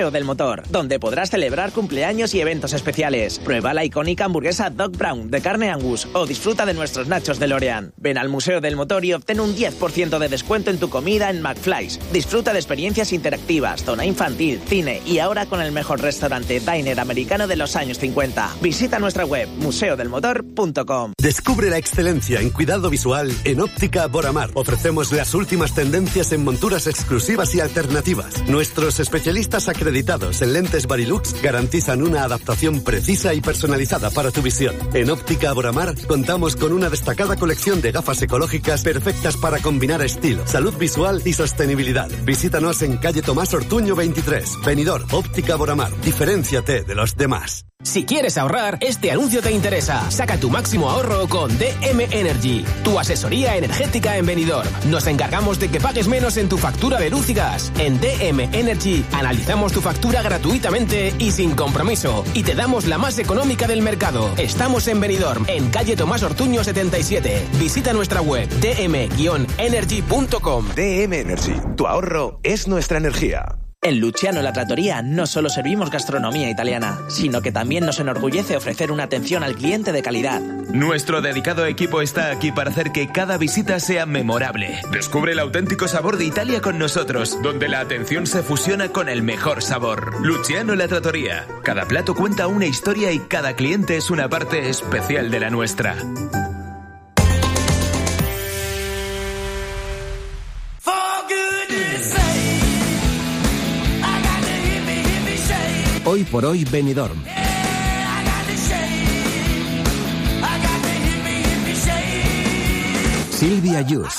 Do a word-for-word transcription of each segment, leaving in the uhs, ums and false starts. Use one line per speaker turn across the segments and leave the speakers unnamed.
Museo del Motor, donde podrás celebrar cumpleaños y eventos especiales. Prueba la icónica hamburguesa Doc Brown de carne Angus o disfruta de nuestros nachos DeLorean. Ven al Museo del Motor y obtén un diez por ciento de descuento en tu comida en McFly's. Disfruta de experiencias interactivas, zona infantil, cine y ahora con el mejor restaurante diner americano de los años cincuenta. Visita nuestra web museo del motor punto com.
Descubre la excelencia en cuidado visual en Óptica Boramar. Ofrecemos las últimas tendencias en monturas exclusivas y alternativas. Nuestros especialistas acreditados en lentes Varilux garantizan una adaptación precisa y personalizada para tu visión. En Óptica Boramar contamos con una destacada colección de gafas ecológicas perfectas para combinar estilo, salud visual y sostenibilidad. Visítanos en calle Tomás Ortuño veintitrés, Benidorm. Óptica Boramar. Diferénciate de los demás.
Si quieres ahorrar, este anuncio te interesa. Saca tu máximo ahorro con D M Energy, tu asesoría energética en Benidorm. Nos encargamos de que pagues menos en tu factura de luz y gas. En D M Energy analizamos tu factura gratuitamente y sin compromiso. Y te damos la más económica del mercado. Estamos en Benidorm, en calle Tomás Ortuño setenta y siete. Visita nuestra web d m energy punto com.
D M Energy, tu ahorro es nuestra energía.
En Luciano La Trattoria no solo servimos gastronomía italiana, sino que también nos enorgullece ofrecer una atención al cliente de calidad.
Nuestro dedicado equipo está aquí para hacer que cada visita sea memorable. Descubre el auténtico sabor de Italia con nosotros, donde la atención se fusiona con el mejor sabor. Luciano La Trattoria. Cada plato cuenta una historia y cada cliente es una parte especial de la nuestra.
Hoy por hoy Benidorm. Silvia Yus.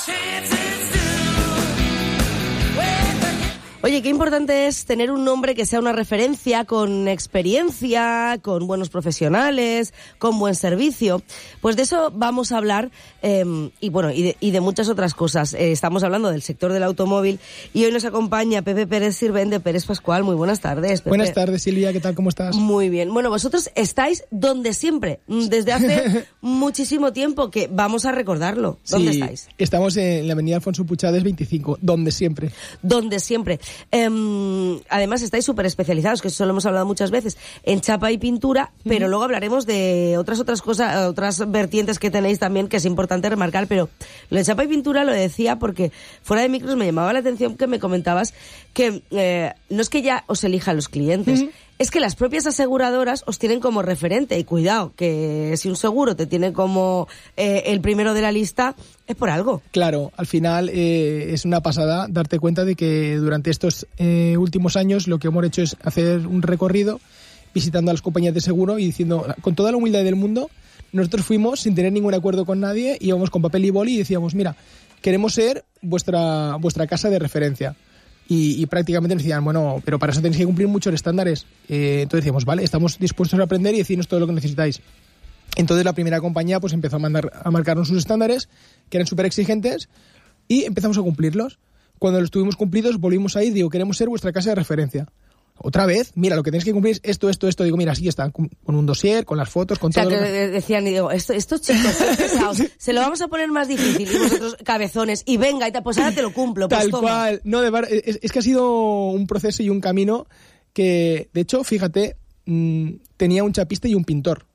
Oye, qué importante es tener un nombre que sea una referencia, con experiencia, con buenos profesionales, con buen servicio. Pues de eso vamos a hablar, eh, y bueno, y de, y de muchas otras cosas. Eh, estamos hablando del sector del automóvil y hoy nos acompaña Pepe Pérez Sirven de Pérez Pascual. Muy buenas tardes, Pepe.
Buenas tardes, Silvia, ¿qué tal? ¿Cómo estás?
Muy bien. Bueno, vosotros estáis donde siempre, desde hace muchísimo tiempo, que vamos a recordarlo. ¿Dónde
sí,
estáis?
Estamos en la avenida Alfonso Puchades veinticinco, donde siempre.
Donde siempre. Eh, además estáis súper especializados, que eso lo hemos hablado muchas veces, en chapa y pintura, uh-huh. pero luego hablaremos de otras otras cosas, otras vertientes que tenéis también, que es importante remarcar, pero lo de chapa y pintura lo decía porque fuera de micros me llamaba la atención que me comentabas que eh, no es que ya os elijan los clientes, uh-huh. es que las propias aseguradoras os tienen como referente, y cuidado, que si un seguro te tiene como eh, el primero de la lista, es por algo.
Claro, al final eh, es una pasada darte cuenta de que durante estos eh, últimos años lo que hemos hecho es hacer un recorrido visitando a las compañías de seguro y diciendo, con toda la humildad del mundo, nosotros fuimos sin tener ningún acuerdo con nadie, íbamos con papel y boli y decíamos, mira, queremos ser vuestra vuestra casa de referencia. Y, y prácticamente nos decían, bueno, pero para eso tenéis que cumplir muchos estándares. Eh, entonces decíamos, vale, estamos dispuestos a aprender y decirnos todo lo que necesitáis. Entonces la primera compañía pues empezó a, mandar, a marcarnos sus estándares, que eran súper exigentes, y empezamos a cumplirlos. Cuando los tuvimos cumplidos, volvimos a ir, digo, queremos ser vuestra casa de referencia. Otra vez, mira, lo que tenéis que cumplir es esto, esto, esto. Digo, mira, así está, con un dossier, con las fotos, con
o sea,
todo.
Que
lo que
decían, y digo, esto, estos chicos son pesados, se lo vamos a poner más difícil, y vosotros cabezones, y venga, y te, pues ahora te lo cumplo. Pues
Tal
toma.
cual. No, de verdad, es, es que ha sido un proceso y un camino que, de hecho, fíjate, mmm, tenía un chapista y un pintor.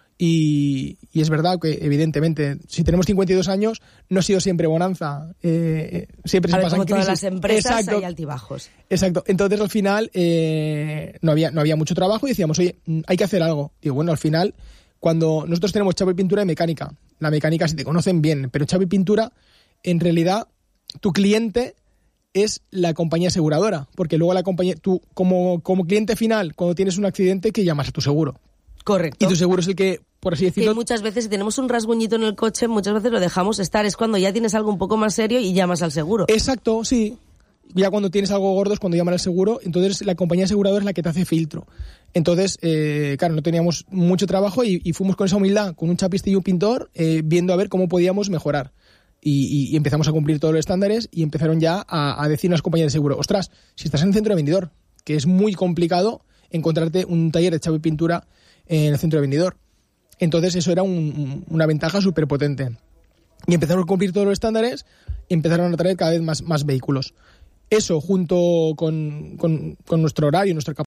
Y, y es verdad que, evidentemente, si tenemos cincuenta y dos años, no ha sido siempre bonanza. Eh, siempre se
a ver,
pasan
como
crisis.
todas las empresas,
Exacto.
hay altibajos.
Exacto. Entonces, al final, eh, no había no había mucho trabajo y decíamos, oye, hay que hacer algo. Digo, bueno, al final, cuando nosotros tenemos chapa y pintura y mecánica, la mecánica si te conocen bien, pero chapa y pintura, en realidad, tu cliente es la compañía aseguradora, porque luego la compañía, tú como, como cliente final, cuando tienes un accidente, que llamas a tu seguro.
Correcto.
Y tu seguro es el que, por así decirlo...
Que muchas veces, si tenemos un rasguñito en el coche, muchas veces lo dejamos estar. Es cuando ya tienes algo un poco más serio y llamas al seguro.
Exacto, sí. Ya cuando tienes algo gordo es cuando llaman al seguro, entonces la compañía aseguradora es la que te hace filtro. Entonces, eh, claro, no teníamos mucho trabajo y, y fuimos con esa humildad, con un chapista y un pintor, eh, viendo a ver cómo podíamos mejorar. Y, y, y empezamos a cumplir todos los estándares y empezaron ya a, a decir las compañías de seguro, ostras, si estás en el centro de vendedor, que es muy complicado encontrarte un taller de chapa y pintura en el centro de vendedor. Entonces eso era un, una ventaja súper potente. Y empezaron a cumplir todos los estándares y empezaron a traer cada vez más, más vehículos. Eso, junto con, con, con nuestro horario, nuestra capacidad,